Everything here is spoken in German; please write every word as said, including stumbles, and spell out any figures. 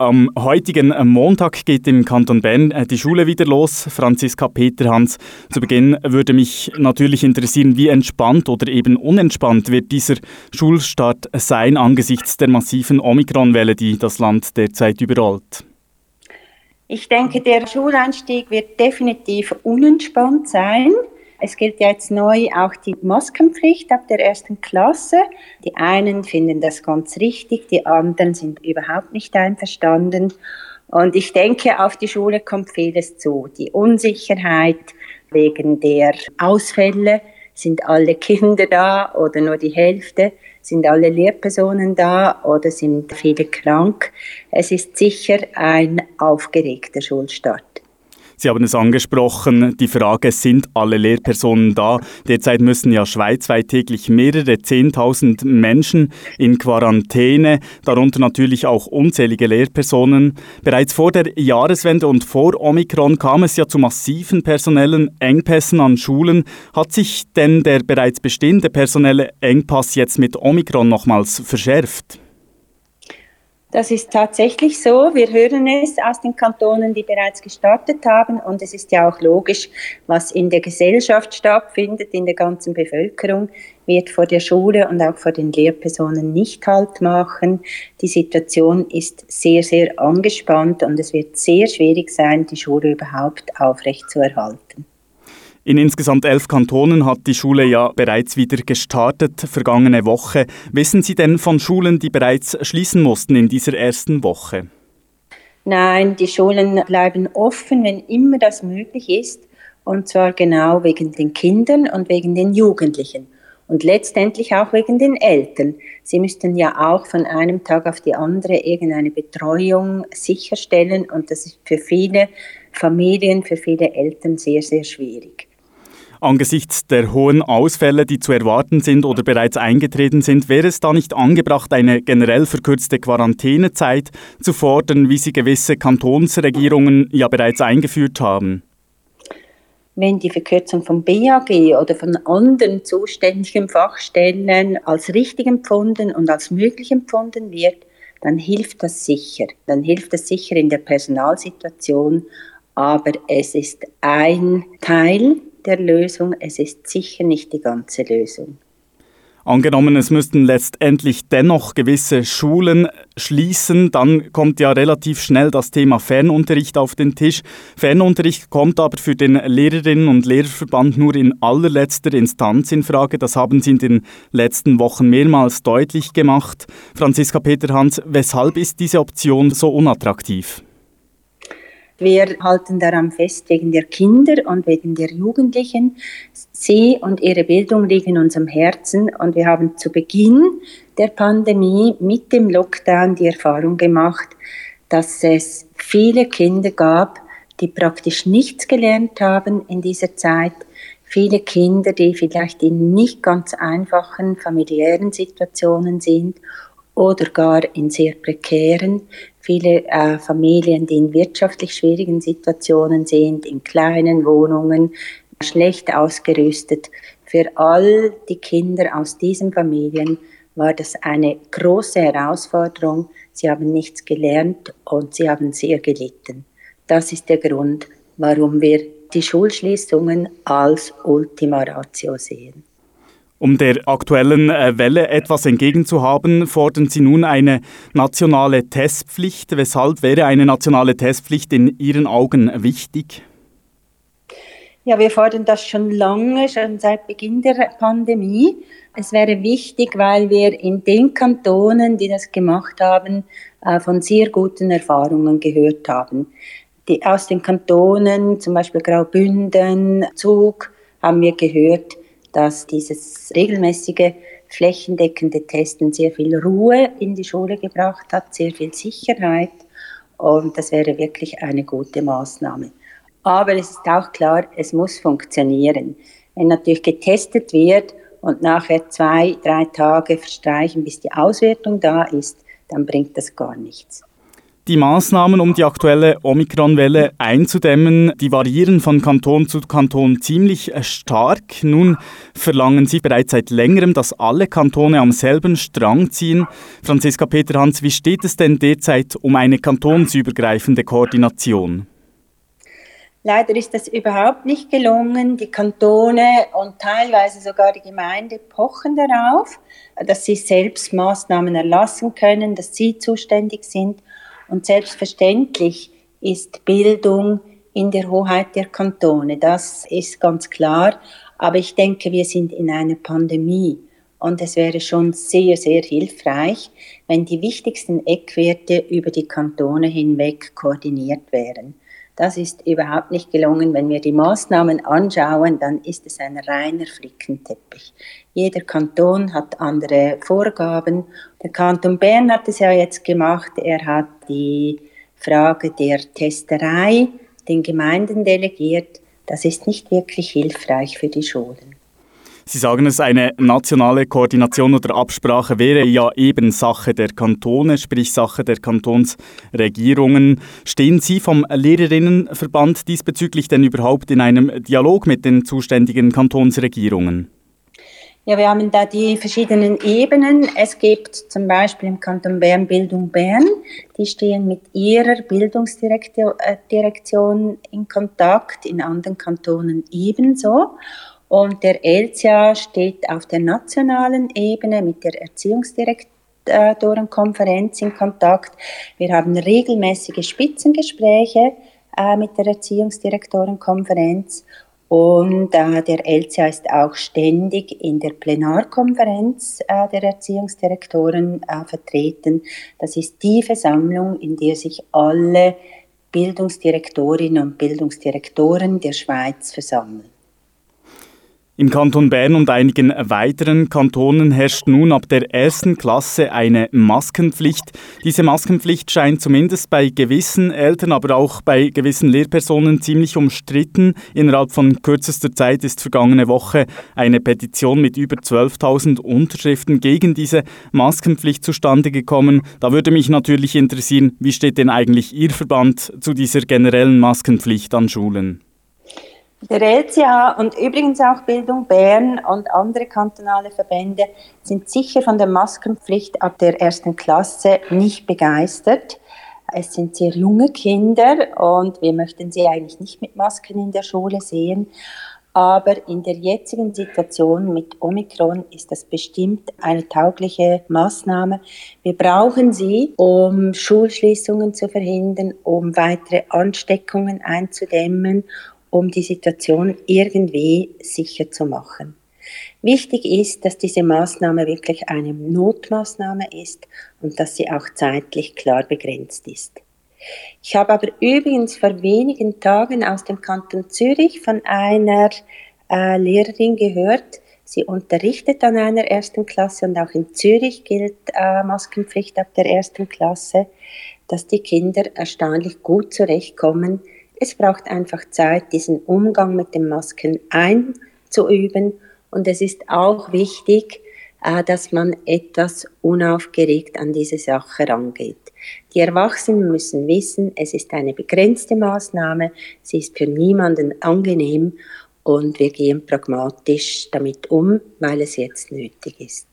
Am heutigen Montag geht im Kanton Bern die Schule wieder los. Franziska Peterhans, zu Beginn würde mich natürlich interessieren, wie entspannt oder eben unentspannt wird dieser Schulstart sein angesichts der massiven Omikron-Welle, die das Land derzeit überrollt. Ich denke, der Schuleinstieg wird definitiv unentspannt sein. Es gilt ja jetzt neu auch die Maskenpflicht ab der ersten Klasse. Die einen finden das ganz richtig, die anderen sind überhaupt nicht einverstanden. Und ich denke, auf die Schule kommt vieles zu. Die Unsicherheit wegen der Ausfälle, sind alle Kinder da oder nur die Hälfte? Sind alle Lehrpersonen da oder sind viele krank? Es ist sicher ein aufgeregter Schulstart. Sie haben es angesprochen, die Frage, sind alle Lehrpersonen da? Derzeit müssen ja schweizweit täglich mehrere zehntausend Menschen in Quarantäne, darunter natürlich auch unzählige Lehrpersonen. Bereits vor der Jahreswende und vor Omikron kam es ja zu massiven personellen Engpässen an Schulen. Hat sich denn der bereits bestehende personelle Engpass jetzt mit Omikron nochmals verschärft? Das ist tatsächlich so. Wir hören es aus den Kantonen, die bereits gestartet haben. Und es ist ja auch logisch, was in der Gesellschaft stattfindet, in der ganzen Bevölkerung, wird vor der Schule und auch vor den Lehrpersonen nicht Halt machen. Die Situation ist sehr, sehr angespannt und es wird sehr schwierig sein, die Schule überhaupt aufrechtzuerhalten. In insgesamt elf Kantonen hat die Schule ja bereits wieder gestartet, vergangene Woche. Wissen Sie denn von Schulen, die bereits schließen mussten in dieser ersten Woche? Nein, die Schulen bleiben offen, wenn immer das möglich ist. Und zwar genau wegen den Kindern und wegen den Jugendlichen. Und letztendlich auch wegen den Eltern. Sie müssten ja auch von einem Tag auf die andere irgendeine Betreuung sicherstellen. Und das ist für viele Familien, für viele Eltern sehr, sehr schwierig. Angesichts der hohen Ausfälle, die zu erwarten sind oder bereits eingetreten sind, wäre es da nicht angebracht, eine generell verkürzte Quarantänezeit zu fordern, wie sie gewisse Kantonsregierungen ja bereits eingeführt haben? Wenn die Verkürzung vom B A G oder von anderen zuständigen Fachstellen als richtig empfunden und als möglich empfunden wird, dann hilft das sicher. Dann hilft das sicher in der Personalsituation, aber es ist ein Teil der Lösung, es ist sicher nicht die ganze Lösung. Angenommen, es müssten letztendlich dennoch gewisse Schulen schließen, dann kommt ja relativ schnell das Thema Fernunterricht auf den Tisch. Fernunterricht kommt aber für den Lehrerinnen- und Lehrerverband nur in allerletzter Instanz in Frage. Das haben Sie in den letzten Wochen mehrmals deutlich gemacht. Franziska Peterhans, weshalb ist diese Option so unattraktiv? Wir halten daran fest wegen der Kinder und wegen der Jugendlichen. Sie und ihre Bildung liegen uns am Herzen und wir haben zu Beginn der Pandemie mit dem Lockdown die Erfahrung gemacht, dass es viele Kinder gab, die praktisch nichts gelernt haben in dieser Zeit. Viele Kinder, die vielleicht in nicht ganz einfachen familiären Situationen sind oder gar in sehr prekären. Viele äh, Familien, die in wirtschaftlich schwierigen Situationen sind, in kleinen Wohnungen, schlecht ausgerüstet. Für all die Kinder aus diesen Familien war das eine große Herausforderung. Sie haben nichts gelernt und sie haben sehr gelitten. Das ist der Grund, warum wir die Schulschließungen als Ultima Ratio sehen. Um der aktuellen Welle etwas entgegenzuhaben, fordern Sie nun eine nationale Testpflicht. Weshalb wäre eine nationale Testpflicht in Ihren Augen wichtig? Ja, wir fordern das schon lange, schon seit Beginn der Pandemie. Es wäre wichtig, weil wir in den Kantonen, die das gemacht haben, von sehr guten Erfahrungen gehört haben. Die, aus den Kantonen, zum Beispiel Graubünden, Zug, haben wir gehört, dass dieses regelmäßige, flächendeckende Testen sehr viel Ruhe in die Schule gebracht hat, sehr viel Sicherheit und das wäre wirklich eine gute Maßnahme. Aber es ist auch klar, es muss funktionieren. Wenn natürlich getestet wird und nachher zwei, drei Tage verstreichen, bis die Auswertung da ist, dann bringt das gar nichts. Die Maßnahmen, um die aktuelle Omikron-Welle einzudämmen, die variieren von Kanton zu Kanton ziemlich stark. Nun verlangen Sie bereits seit längerem, dass alle Kantone am selben Strang ziehen. Franziska Peter-Hans, wie steht es denn derzeit um eine kantonsübergreifende Koordination? Leider ist das überhaupt nicht gelungen. Die Kantone und teilweise sogar die Gemeinde pochen darauf, dass sie selbst Maßnahmen erlassen können, dass sie zuständig sind. Und selbstverständlich ist Bildung in der Hoheit der Kantone. Das ist ganz klar. Aber ich denke, wir sind in einer Pandemie. Und es wäre schon sehr, sehr hilfreich, wenn die wichtigsten Eckwerte über die Kantone hinweg koordiniert wären. Das ist überhaupt nicht gelungen. Wenn wir die Maßnahmen anschauen, dann ist es ein reiner Flickenteppich. Jeder Kanton hat andere Vorgaben. Der Kanton Bern hat es ja jetzt gemacht. Er hat die Frage der Testerei den Gemeinden delegiert. Das ist nicht wirklich hilfreich für die Schulen. Sie sagen es, eine nationale Koordination oder Absprache wäre ja eben Sache der Kantone, sprich Sache der Kantonsregierungen. Stehen Sie vom Lehrerinnenverband diesbezüglich denn überhaupt in einem Dialog mit den zuständigen Kantonsregierungen? Ja, wir haben da die verschiedenen Ebenen. Es gibt zum Beispiel im Kanton Bern Bildung Bern. Die stehen mit ihrer Bildungsdirektion in Kontakt, in anderen Kantonen ebenso. Und der ELSIA steht auf der nationalen Ebene mit der Erziehungsdirektorenkonferenz in Kontakt. Wir haben regelmäßige Spitzengespräche äh, mit der Erziehungsdirektorenkonferenz. Und äh, der ELSIA ist auch ständig in der Plenarkonferenz äh, der Erziehungsdirektoren äh, vertreten. Das ist die Versammlung, in der sich alle Bildungsdirektorinnen und Bildungsdirektoren der Schweiz versammeln. Im Kanton Bern und einigen weiteren Kantonen herrscht nun ab der ersten Klasse eine Maskenpflicht. Diese Maskenpflicht scheint zumindest bei gewissen Eltern, aber auch bei gewissen Lehrpersonen ziemlich umstritten. Innerhalb von kürzester Zeit ist vergangene Woche eine Petition mit über zwölftausend Unterschriften gegen diese Maskenpflicht zustande gekommen. Da würde mich natürlich interessieren, wie steht denn eigentlich Ihr Verband zu dieser generellen Maskenpflicht an Schulen? Der ELSIA und übrigens auch Bildung Bern und andere kantonale Verbände sind sicher von der Maskenpflicht ab der ersten Klasse nicht begeistert. Es sind sehr junge Kinder und wir möchten sie eigentlich nicht mit Masken in der Schule sehen. Aber in der jetzigen Situation mit Omikron ist das bestimmt eine taugliche Maßnahme. Wir brauchen sie, um Schulschließungen zu verhindern, um weitere Ansteckungen einzudämmen, um die Situation irgendwie sicher zu machen. Wichtig ist, dass diese Maßnahme wirklich eine Notmaßnahme ist und dass sie auch zeitlich klar begrenzt ist. Ich habe aber übrigens vor wenigen Tagen aus dem Kanton Zürich von einer äh, Lehrerin gehört, sie unterrichtet an einer ersten Klasse und auch in Zürich gilt äh, Maskenpflicht ab der ersten Klasse, dass die Kinder erstaunlich gut zurechtkommen. Es braucht einfach Zeit, diesen Umgang mit den Masken einzuüben. Und es ist auch wichtig, dass man etwas unaufgeregt an diese Sache rangeht. Die Erwachsenen müssen wissen, es ist eine begrenzte Maßnahme, sie ist für niemanden angenehm und wir gehen pragmatisch damit um, weil es jetzt nötig ist.